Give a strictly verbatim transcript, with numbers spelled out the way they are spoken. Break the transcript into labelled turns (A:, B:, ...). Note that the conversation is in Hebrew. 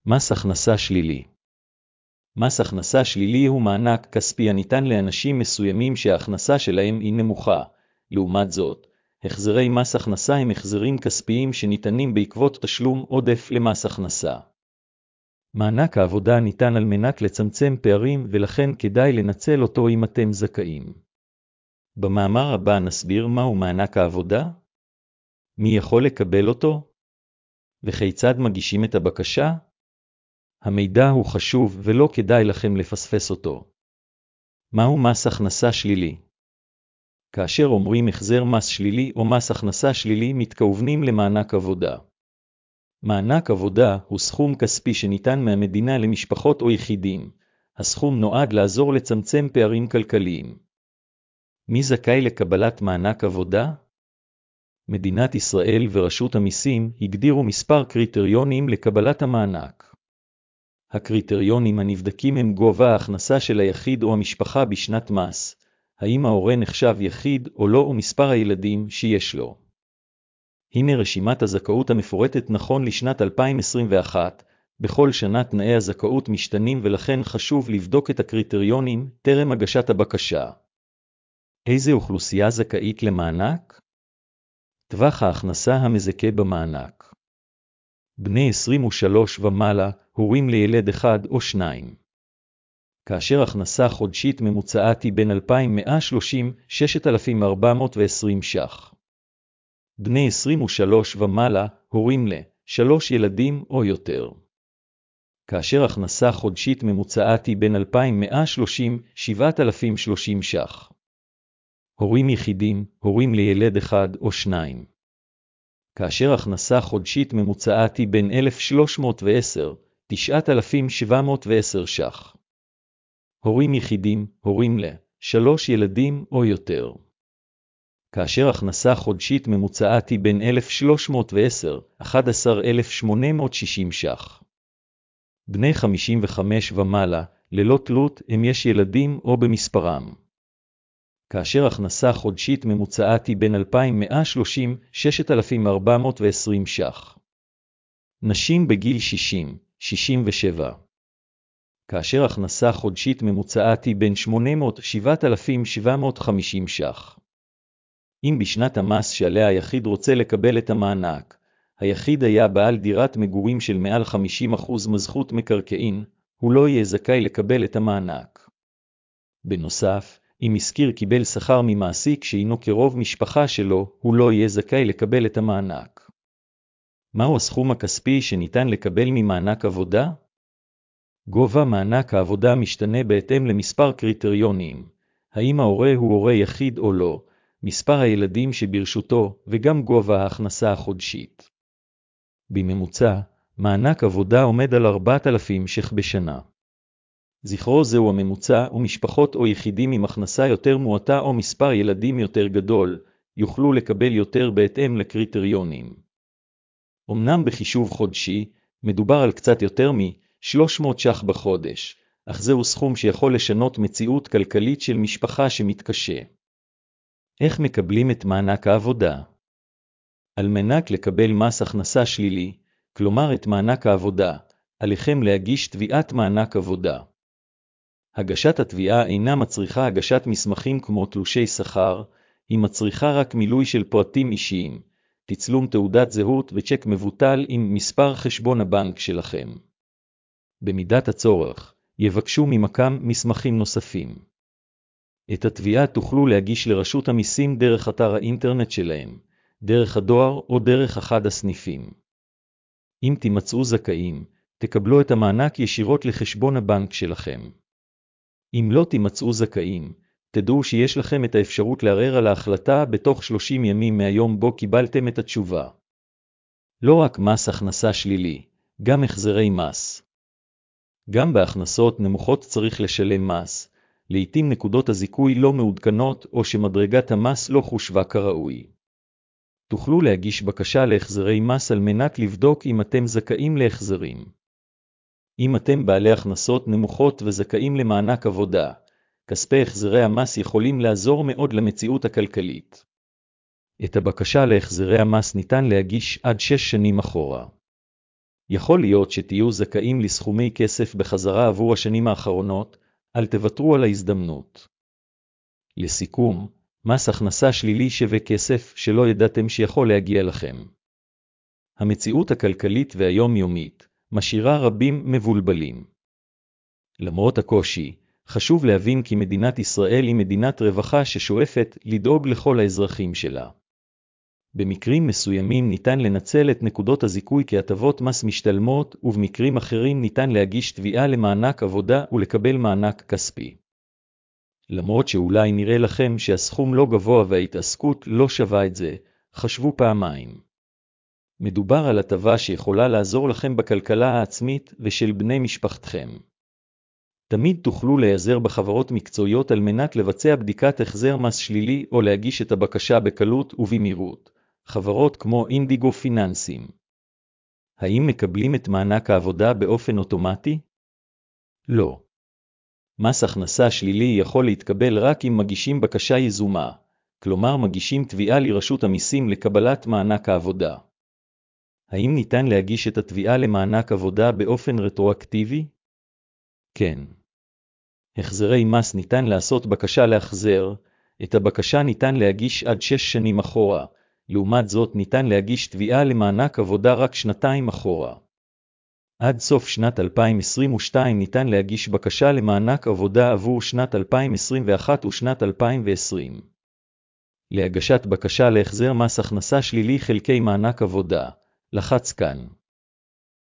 A: מס הכנסה שלילי. מס הכנסה שלילי הוא מענק כספי הניתן לאנשים מסוימים שההכנסה שלהם היא נמוכה. לעומת זאת, החזרי מס הכנסה הם החזרים כספיים שניתנים בעקבות תשלום עודף למס הכנסה. מענק העבודה ניתן על מנת לצמצם פערים ולכן כדאי לנצל אותו אם אתם זכאים. במאמר הבא נסביר מהו מענק העבודה, מי יכול לקבל אותו, וכיצד מגישים את הבקשה. המידע הוא חשוב ולא כדאי לכם לפספס אותו. מהו מס הכנסה שלילי? כאשר אומרים החזר מס שלילי או מס הכנסה שלילי מתכוונים למענק עבודה. מענק עבודה הוא סכום כספי שניתן מהמדינה למשפחות או יחידים. הסכום נועד לעזור לצמצם פערים כלכליים. מי זכאי לקבלת מענק עבודה? מדינת ישראל ורשות המיסים הגדירו מספר קריטריונים לקבלת המענק. הקריטריונים הנבדקים הם גובה ההכנסה של היחיד או המשפחה בשנת מס, האם ההורה נחשב יחיד או לא ומספר הילדים שיש לו. הנה רשימת הזכאות המפורטת נכון לשנת אלפיים עשרים ואחת, בכל שנה תנאי הזכאות משתנים ולכן חשוב לבדוק את הקריטריונים טרם הגשת הבקשה. איזה אוכלוסייה זכאית למענק? טווח ההכנסה המזכה במענק. בני עשרים ושלוש ומעלה, הורים לילד אחד או שניים. כאשר הכנסה חודשית ממוצעת היא בין אלפיים מאה ושלושים עד שישת אלפים ארבע מאות ועשרים ש"ח. בני עשרים ושלוש ומעלה, הורים לשלוש ילדים או יותר. כאשר הכנסה חודשית ממוצעת היא בין אלפיים מאה ושלושים עד שבעת אלפים ושלושים ש"ח. הורים יחידים, הורים לילד אחד או שניים. כאשר הכנסה חודשית ממוצעת היא בין אלף שלוש מאות ועשר עד תשעת אלפים שבע מאות ועשר ש"ח. הורים יחידים, הורים לשלוש ילדים או יותר. כאשר הכנסה חודשית ממוצעת היא בין אלף שלוש מאות ועשר עד אחד עשר אלף שמונה מאות ושישים ש"ח. בני חמישים וחמש ומעלה, ללא תלות אם יש ילדים או במספרם. כאשר הכנסה חודשית ממוצעת היא בין אלפיים מאה ושלושים עד שישת אלפים ארבע מאות ועשרים ש"ח. נשים בגיל שישים עד שישים ושבע. כאשר הכנסה חודשית ממוצעת היא בין שמונה מאות עד שבעת אלפים שבע מאות וחמישים ש"ח. אם בשנת המס שעליה היחיד רוצה לקבל את המענק, היחיד היה בעל דירת מגורים של מעל חמישים אחוז מזכות מקרקעין, הוא לא יהיה זכאי לקבל את המענק. בנוסף, אם הזכיר קיבל שכר ממעסיק שהינו קרוב משפחה שלו, הוא לא יהיה זכאי לקבל את המענק. מהו הסכום הכספי שניתן לקבל ממענק עבודה? גובה מענק העבודה משתנה בהתאם למספר קריטריונים, האם ההורה הוא הורה יחיד או לא, מספר הילדים שברשותו וגם גובה ההכנסה החודשית. בממוצע, מענק עבודה עומד על ארבעת אלפים ש"ח בשנה. זכרו זהו הממוצע ומשפחות או יחידים עם הכנסה יותר מועטה או מספר ילדים יותר גדול, יוכלו לקבל יותר בהתאם לקריטריונים. אמנם בחישוב חודשי, מדובר על קצת יותר מ-שלוש מאות ש"ח בחודש, אך זהו סכום שיכול לשנות מציאות כלכלית של משפחה שמתקשה. איך מקבלים את מענק העבודה? על מנת לקבל מס הכנסה שלילי, כלומר את מענק העבודה, עליכם להגיש תביעת מענק עבודה. הגשת התביעה אינה מצריכה הגשת מסמכים כמו תלושי שכר, היא מצריכה רק מילוי של פרטים אישיים, תצלום תעודת זהות וצ'ק מבוטל עם מספר חשבון הבנק שלכם. במידת הצורך, יבקשו ממכם מסמכים נוספים. את התביעה תוכלו להגיש לרשות המיסים דרך אתר האינטרנט שלהם, דרך הדואר או דרך אחד הסניפים. אם תימצאו זכאים, תקבלו את המענק ישירות לחשבון הבנק שלכם. אם לא תימצאו זכאים, תדעו שיש לכם את האפשרות לערער על ההחלטה בתוך שלושים ימים מהיום בו קיבלתם את התשובה. לא רק מס הכנסה שלילי, גם החזרי מס. גם בהכנסות נמוכות צריך לשלם מס, לעתים נקודות הזיכוי לא מעודכנות או שמדרגת המס לא חושבה כראוי. תוכלו להגיש בקשה להחזרי מס על מנת לבדוק אם אתם זכאים להחזרים. אם אתם בעלי הכנסות נמוכות וזכאים למענק עבודה, כספי החזרי המס יכולים לעזור מאוד למציאות הכלכלית. את הבקשה להחזרי המס ניתן להגיש עד שש שנים אחורה. יכול להיות שתהיו זכאים לסכומי כסף בחזרה עבור השנים האחרונות, אל תוותרו על ההזדמנות. לסיכום, מס הכנסה שלילי שווה כסף שלא ידעתם שיכול להגיע לכם. המציאות הכלכלית והיומיומית משאירה רבים מבולבלים. למרות הקושי, חשוב להבין כי מדינת ישראל היא מדינת רווחה ששואפת לדאוג לכל האזרחים שלה. במקרים מסוימים ניתן לנצל את נקודות הזיכוי כהטבות מס משתלמות, ובמקרים אחרים ניתן להגיש תביעה למענק עבודה ולקבל מענק כספי. למרות שאולי נראה לכם שהסכום לא גבוה וההתעסקות לא שווה את זה, חשבו פעמיים. מדובר על הטבה שיכולה לעזור לכם בכלכלה העצמית ושל בני משפחתכם. תמיד תוכלו להיעזר בחברות מקצועיות על מנת לבצע בדיקת החזר מס שלילי או להגיש את הבקשה בקלות ובמהירות. חברות כמו אינדיגו פיננסים. האם מקבלים את מענק העבודה באופן אוטומטי? לא. מס הכנסה שלילי יכול להתקבל רק אם מגישים בקשה יזומה, כלומר מגישים תביעה לרשות המיסים לקבלת מענק העבודה. האם ניתן להגיש את התביעה למענק עבודה באופן רטרואקטיבי? כן. החזרי מס ניתן לעשות בקשה להחזר, את הבקשה ניתן להגיש עד שש שנים אחורה, לעומת זאת ניתן להגיש תביעה למענק עבודה רק שנתיים אחורה. עד סוף שנת אלפיים עשרים ושתיים ניתן להגיש בקשה למענק עבודה עבור שנת אלפיים עשרים ואחת ושנת אלפיים ועשרים. להגשת בקשה להחזר מס הכנסה שלילי חלקי מענק עבודה, לחץ כאן.